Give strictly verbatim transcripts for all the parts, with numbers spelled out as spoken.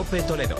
COPE Toledo.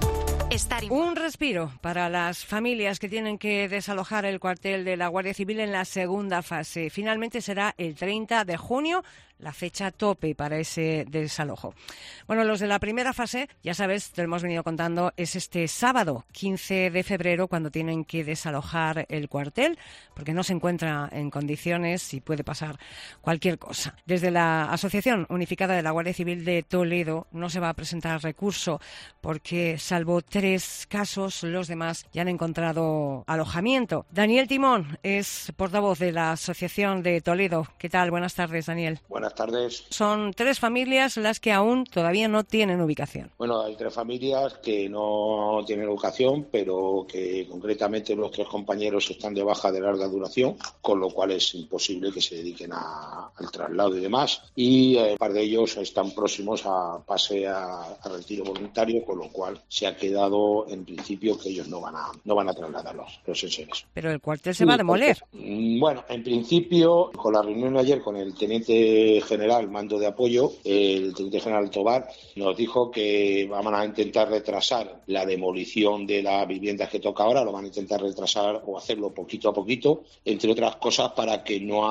Un respiro para las familias que tienen que desalojar el cuartel de la Guardia Civil en la segunda fase. Finalmente será el treinta de junio la fecha tope para ese desalojo. Bueno, los de la primera fase, ya sabes, te lo hemos venido contando, es este sábado, quince de febrero, cuando tienen que desalojar el cuartel, porque no se encuentra en condiciones y puede pasar cualquier cosa. Desde la Asociación Unificada de la Guardia Civil de Toledo no se va a presentar recurso porque, salvo tres casos, los demás ya han encontrado alojamiento. Daniel Timón es portavoz de la Asociación de Toledo. ¿Qué tal? Buenas tardes, Daniel. Buenas tardes. Son tres familias las que aún todavía no tienen ubicación. Bueno, hay tres familias que no tienen ubicación, pero que concretamente los tres compañeros están de baja de larga duración, con lo cual es imposible que se dediquen a, al traslado y demás. Y eh, un par de ellos están próximos a pase a, a retiro voluntario, con lo cual se ha quedado en principio que ellos no van a no van a trasladar los, los enseres. Pero el cuartel se sí, va a demoler. Porque, bueno, en principio, con la reunión ayer con el teniente general, mando de apoyo, el teniente general Tobar nos dijo que van a intentar retrasar la demolición de las viviendas que toca ahora, lo van a intentar retrasar o hacerlo poquito a poquito, entre otras cosas para que no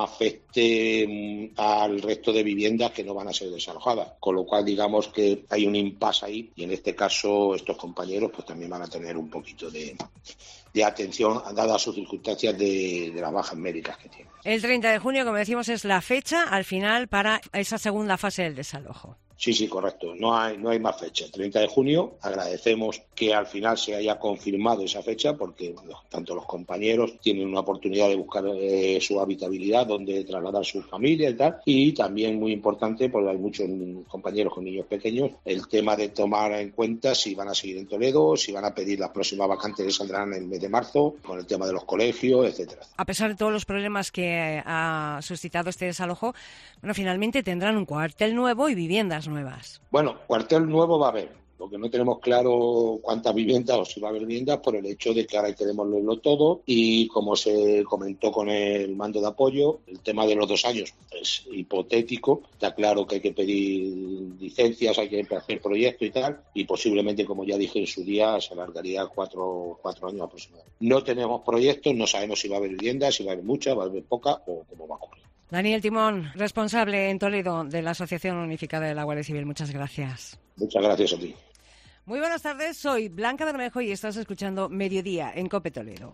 afecte al resto de viviendas que no van a ser desalojadas, con lo cual digamos que hay un impasse ahí y en este caso estos compañeros pues también van a tener un poquito de, de atención dadas sus circunstancias de, de las bajas médicas que tienen. El treinta de junio, como decimos, es la fecha al final para esa segunda fase del desalojo. Sí, sí, correcto. No hay, no hay más fecha. treinta de junio. Agradecemos que al final se haya confirmado esa fecha porque bueno, tanto los compañeros tienen una oportunidad de buscar eh, su habitabilidad, donde trasladar su familia y tal. Y también muy importante, porque hay muchos compañeros con niños pequeños, el tema de tomar en cuenta si van a seguir en Toledo, si van a pedir las próximas vacantes que saldrán en el mes de marzo, con el tema de los colegios, etcétera. A pesar de todos los problemas que ha suscitado este desalojo, bueno, finalmente tendrán un cuartel nuevo y viviendas nuevas. Bueno, cuartel nuevo va a haber. Lo que no tenemos claro cuántas viviendas o si va a haber viviendas por el hecho de que ahora hay que demolerlo todo y como se comentó con el mando de apoyo, el tema de los dos años es hipotético. Está claro que hay que pedir licencias, hay que hacer proyectos y tal y posiblemente, como ya dije en su día, se alargaría cuatro, cuatro años aproximadamente. No tenemos proyectos, no sabemos si va a haber viviendas, si va a haber muchas, va a haber pocas o cómo va a ocurrir. Daniel Timón, responsable en Toledo de la Asociación Unificada de la Guardia Civil. Muchas gracias. Muchas gracias a ti. Muy buenas tardes, soy Blanca Bermejo y estás escuchando Mediodía en COPE Toledo.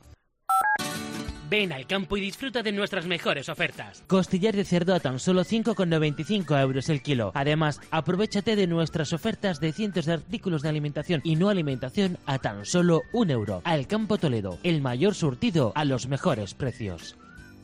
Ven al campo y disfruta de nuestras mejores ofertas. Costillar de cerdo a tan solo cinco con noventa y cinco euros el kilo. Además, aprovéchate de nuestras ofertas de cientos de artículos de alimentación y no alimentación a tan solo un euro. Al Campo Toledo, el mayor surtido a los mejores precios.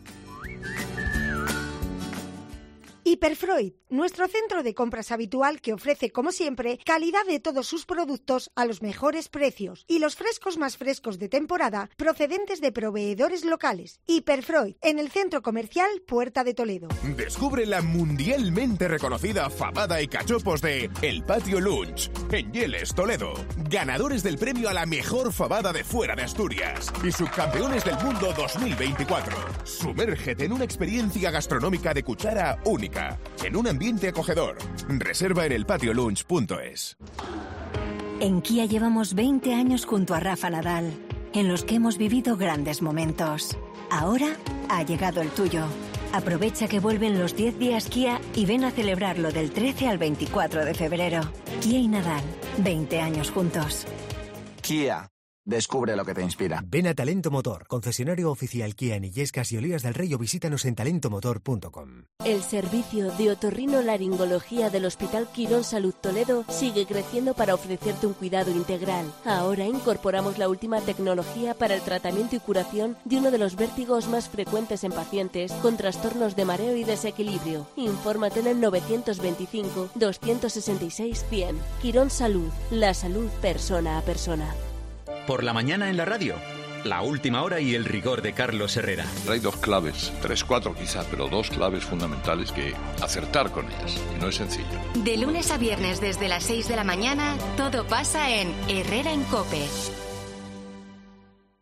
Hiperfreud, nuestro centro de compras habitual que ofrece, como siempre, calidad de todos sus productos a los mejores precios y los frescos más frescos de temporada procedentes de proveedores locales. Hiperfreud, en el centro comercial Puerta de Toledo. Descubre la mundialmente reconocida fabada y cachopos de El Patio Lunch, en Yeles, Toledo. Ganadores del premio a la mejor fabada de fuera de Asturias y subcampeones del mundo dos mil veinticuatro. Sumérgete en una experiencia gastronómica de cuchara única, en un ambiente acogedor. Reserva en el patio lunch punto es. En Kia llevamos veinte años junto a Rafa Nadal, en los que hemos vivido grandes momentos. Ahora ha llegado el tuyo. Aprovecha que vuelven los diez días Kia y ven a celebrarlo del trece al veinticuatro de febrero. Kia y Nadal, veinte años juntos. Kia. Descubre lo que te inspira. Ven a Talento Motor, concesionario oficial Kia en Illescas y Olías del Rey, o visítanos en talento motor punto com. El servicio de otorrinolaringología del Hospital Quirón Salud Toledo sigue creciendo para ofrecerte un cuidado integral. Ahora incorporamos la última tecnología para el tratamiento y curación de uno de los vértigos más frecuentes en pacientes con trastornos de mareo y desequilibrio. Infórmate en el novecientos veinticinco, doscientos sesenta y seis, cien. Quirón Salud, la salud persona a persona. Por la mañana en la radio, la última hora y el rigor de Carlos Herrera. Hay dos claves, tres, cuatro quizás, pero dos claves fundamentales que acertar con ellas, y no es sencillo. De lunes a viernes desde las seis de la mañana, todo pasa en Herrera en COPE.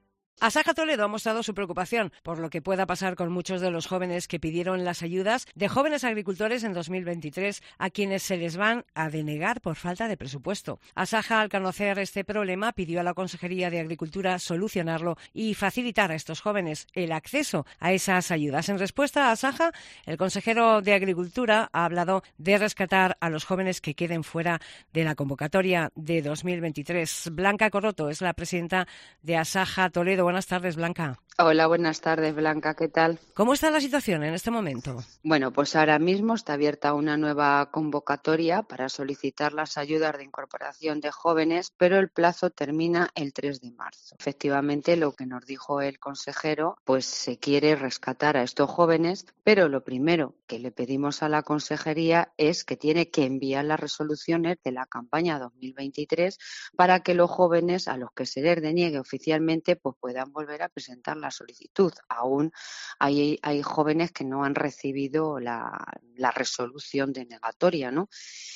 Asaja Toledo ha mostrado su preocupación por lo que pueda pasar con muchos de los jóvenes que pidieron las ayudas de jóvenes agricultores en dos mil veintitrés, a quienes se les van a denegar por falta de presupuesto. Asaja, al conocer este problema, pidió a la Consejería de Agricultura solucionarlo y facilitar a estos jóvenes el acceso a esas ayudas. En respuesta a Asaja, el consejero de Agricultura ha hablado de rescatar a los jóvenes que queden fuera de la convocatoria de dos mil veintitrés. Blanca Corroto es la presidenta de Asaja Toledo. Buenas tardes, Blanca. Hola, buenas tardes, Blanca. ¿Qué tal? ¿Cómo está la situación en este momento? Bueno, pues ahora mismo está abierta una nueva convocatoria para solicitar las ayudas de incorporación de jóvenes, pero el plazo termina el tres de marzo. Efectivamente, lo que nos dijo el consejero, pues se quiere rescatar a estos jóvenes, pero lo primero que le pedimos a la consejería es que tiene que enviar las resoluciones de la campaña dos mil veintitrés para que los jóvenes a los que se les deniegue oficialmente pues puedan volver a presentar la solicitud. Aún hay, hay jóvenes que no han recibido la, la resolución denegatoria, ¿no?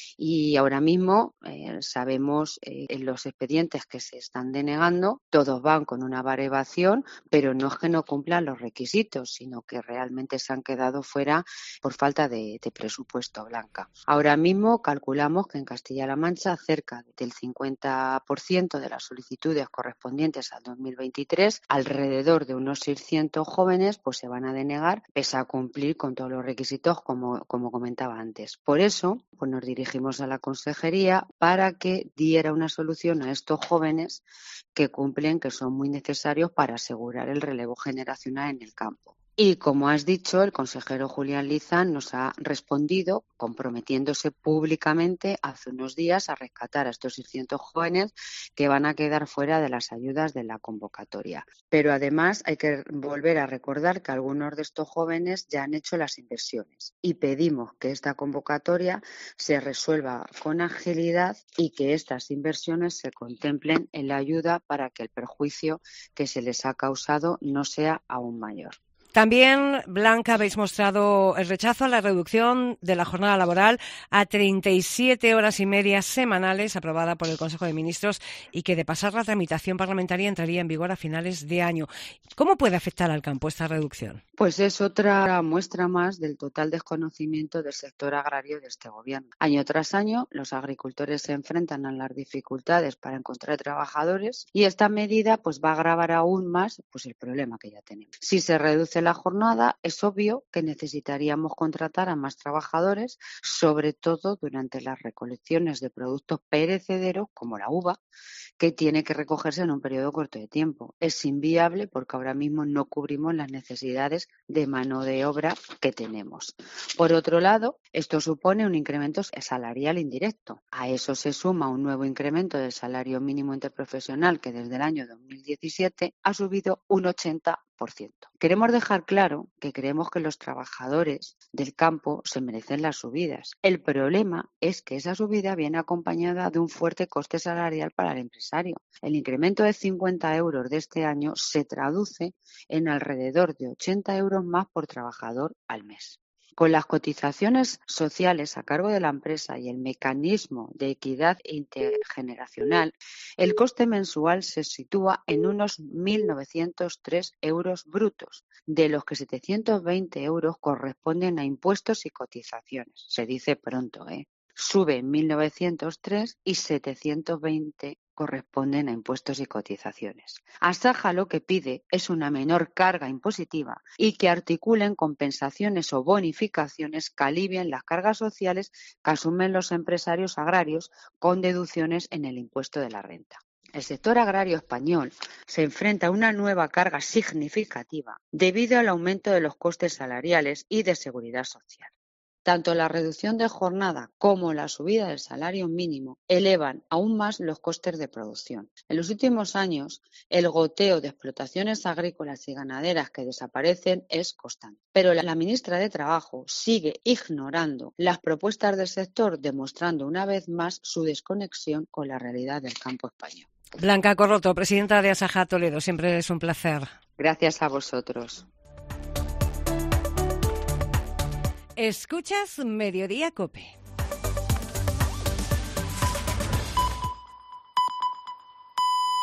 Y ahora mismo eh, sabemos eh, en los expedientes que se están denegando, todos van con una baremación, pero no es que no cumplan los requisitos, sino que realmente se han quedado fuera por falta de, de presupuesto, Blanca. Ahora mismo calculamos que en Castilla-La Mancha cerca del cincuenta por ciento de las solicitudes correspondientes al dos mil veintitrés, alrededor de unos seiscientos jóvenes, pues se van a denegar pese a cumplir con todos los requisitos como, como comentaba antes. Por eso, pues nos dirigimos a la consejería para que diera una solución a estos jóvenes que cumplen, que son muy necesarios para asegurar el relevo generacional en el campo. Y como has dicho, el consejero Julián Lizán nos ha respondido comprometiéndose públicamente hace unos días a rescatar a estos seiscientos jóvenes que van a quedar fuera de las ayudas de la convocatoria. Pero además hay que volver a recordar que algunos de estos jóvenes ya han hecho las inversiones y pedimos que esta convocatoria se resuelva con agilidad y que estas inversiones se contemplen en la ayuda para que el perjuicio que se les ha causado no sea aún mayor. También, Blanca, habéis mostrado el rechazo a la reducción de la jornada laboral a treinta y siete horas y media semanales, aprobada por el Consejo de Ministros, y que de pasar la tramitación parlamentaria entraría en vigor a finales de año. ¿Cómo puede afectar al campo esta reducción? Pues es otra muestra más del total desconocimiento del sector agrario de este gobierno. Año tras año, los agricultores se enfrentan a las dificultades para encontrar trabajadores y esta medida pues va a agravar aún más pues el problema que ya tenemos. Si se reduce la jornada, es obvio que necesitaríamos contratar a más trabajadores, sobre todo durante las recolecciones de productos perecederos como la uva, que tiene que recogerse en un periodo corto de tiempo. Es inviable porque ahora mismo no cubrimos las necesidades de mano de obra que tenemos. Por otro lado, esto supone un incremento salarial indirecto. A eso se suma un nuevo incremento del salario mínimo interprofesional que desde el año dos mil diecisiete ha subido un ochenta por ciento. Queremos dejar claro que creemos que los trabajadores del campo se merecen las subidas. El problema es que esa subida viene acompañada de un fuerte coste salarial para el empresario. El incremento de cincuenta euros de este año se traduce en alrededor de ochenta euros más por trabajador al mes. Con las cotizaciones sociales a cargo de la empresa y el mecanismo de equidad intergeneracional, el coste mensual se sitúa en unos mil novecientos tres euros brutos, de los que setecientos veinte euros corresponden a impuestos y cotizaciones. Se dice pronto, ¿eh? Sube mil novecientos tres y setecientos veinte corresponden a impuestos y cotizaciones. Asaja lo que pide es una menor carga impositiva y que articulen compensaciones o bonificaciones que alivien las cargas sociales que asumen los empresarios agrarios con deducciones en el impuesto de la renta. El sector agrario español se enfrenta a una nueva carga significativa debido al aumento de los costes salariales y de seguridad social. Tanto la reducción de jornada como la subida del salario mínimo elevan aún más los costes de producción. En los últimos años, el goteo de explotaciones agrícolas y ganaderas que desaparecen es constante. Pero la ministra de Trabajo sigue ignorando las propuestas del sector, demostrando una vez más su desconexión con la realidad del campo español. Blanca Corroto, presidenta de Asaja Toledo, siempre es un placer. Gracias a vosotros. Escuchas Mediodía COPE.